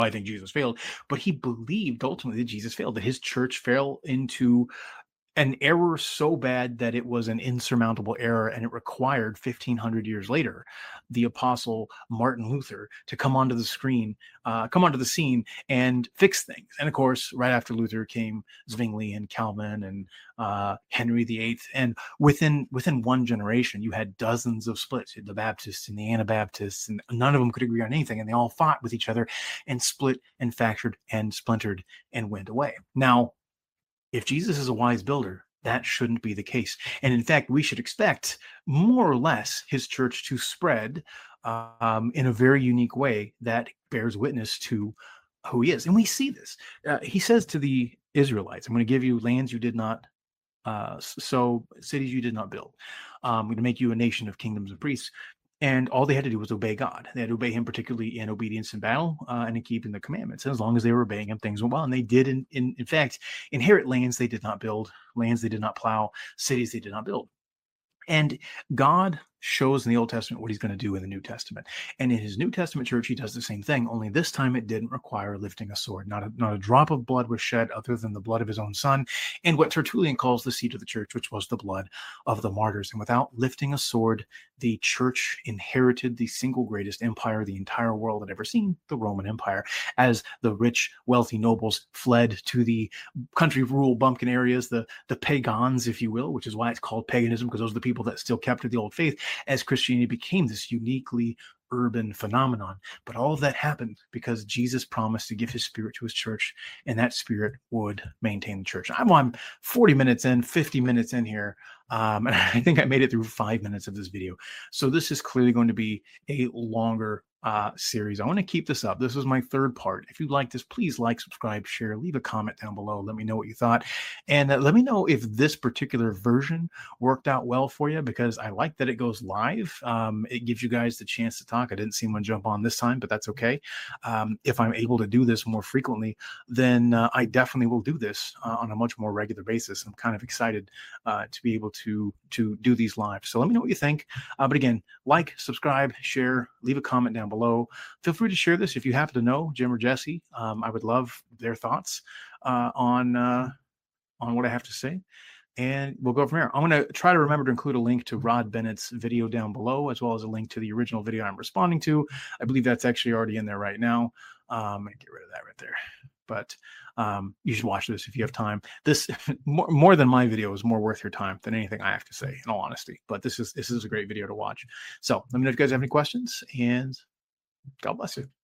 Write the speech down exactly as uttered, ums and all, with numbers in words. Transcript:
I think Jesus failed, but he believed ultimately that Jesus failed, that his church fell into an error so bad that it was an insurmountable error, and it required fifteen hundred years later the apostle Martin Luther to come onto the screen, uh, come onto the scene and fix things. And of course, right after Luther came Zwingli and Calvin and uh, Henry the Eighth, and within within one generation, you had dozens of splits. You had the Baptists and the Anabaptists, and none of them could agree on anything, and they all fought with each other and split and fractured and splintered and went away. Now, if Jesus is a wise builder, that shouldn't be the case. And in fact, we should expect more or less his church to spread um, in a very unique way that bears witness to who he is. And we see this. Uh, he says to the Israelites, I'm going to give you lands you did not uh, sow, cities you did not build. Um, I'm going to make you a nation of kingdoms and priests. And all they had to do was obey God. They had to obey him, particularly in obedience in battle uh, and in keeping the commandments. And as long as they were obeying him, things went well. And they did, in, in, in fact, inherit lands they did not build, lands they did not plow, cities they did not build. And God shows in the Old Testament what he's going to do in the New Testament. And in his New Testament church, he does the same thing, only this time it didn't require lifting a sword. Not a, not a drop of blood was shed other than the blood of his own son, and what Tertullian calls the seed of the church, which was the blood of the martyrs. And without lifting a sword, the church inherited the single greatest empire the entire world had ever seen, the Roman Empire, as the rich, wealthy nobles fled to the country rural bumpkin areas, the, the pagans, if you will, which is why it's called paganism, because those are the people that still kept to the old faith, as Christianity became this uniquely urban phenomenon. But all of that happened because Jesus promised to give his spirit to his church, and that spirit would maintain the church. I'm on forty minutes in, fifty minutes in here, um, and I think I made it through five minutes of this video. So this is clearly going to be a longer uh, series. I want to keep this up. This is my third part. If you like this, please like, subscribe, share, leave a comment down below. Let me know what you thought. And uh, let me know if this particular version worked out well for you, because I like that it goes live. Um, it gives you guys the chance to talk. I didn't see one jump on this time, but that's okay. Um, if I'm able to do this more frequently, then uh, I definitely will do this uh, on a much more regular basis. I'm kind of excited uh, to be able to, to do these live. So let me know what you think. Uh, but again, like, subscribe, share, leave a comment down below. Feel free to share this if you happen to know Jim or Jesse. Um, I would love their thoughts uh, on uh, on what I have to say, and we'll go from there. I'm going to try to remember to include a link to Rod Bennett's video down below, as well as a link to the original video I'm responding to. I believe that's actually already in there right now. Um, and get rid of that right there. But um, you should watch this if you have time. This more, more than my video is more worth your time than anything I have to say, in all honesty. But this is this is a great video to watch. So let me know if you guys have any questions, and God bless you.